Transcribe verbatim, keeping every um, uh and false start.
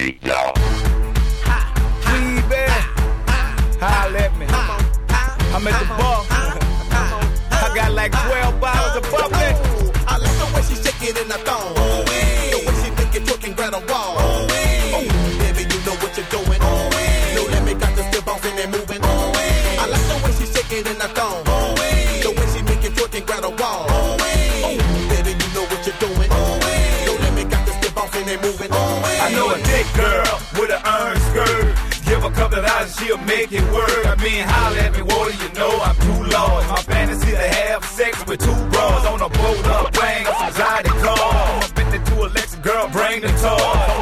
D, y'all. Baby, holla at me. I'm at the bar. I got like twelve bottles of bubbly. I like the way she shake it in the thong. Oh, the way she make it twerk and grab a wall. Oh, baby, you know what you're doing. Oh, no limit, got the still bouncing and moving. Oh, I like the way she shake it in the thong. Oh, the way she make it twerk and grab a wall. Oh, baby, you know what you're doing. Oh, no limit, got the still bouncing and moving. Oh, I know a thick girl with an iron skirt. Give a couple of dollars, she'll make it work. I mean, holla at me, what do you know? I'm too lost. My fantasy to have sex with two bras on a boat up plane, some anxiety car. I'm up in the two Alexa, girl, bring the toy.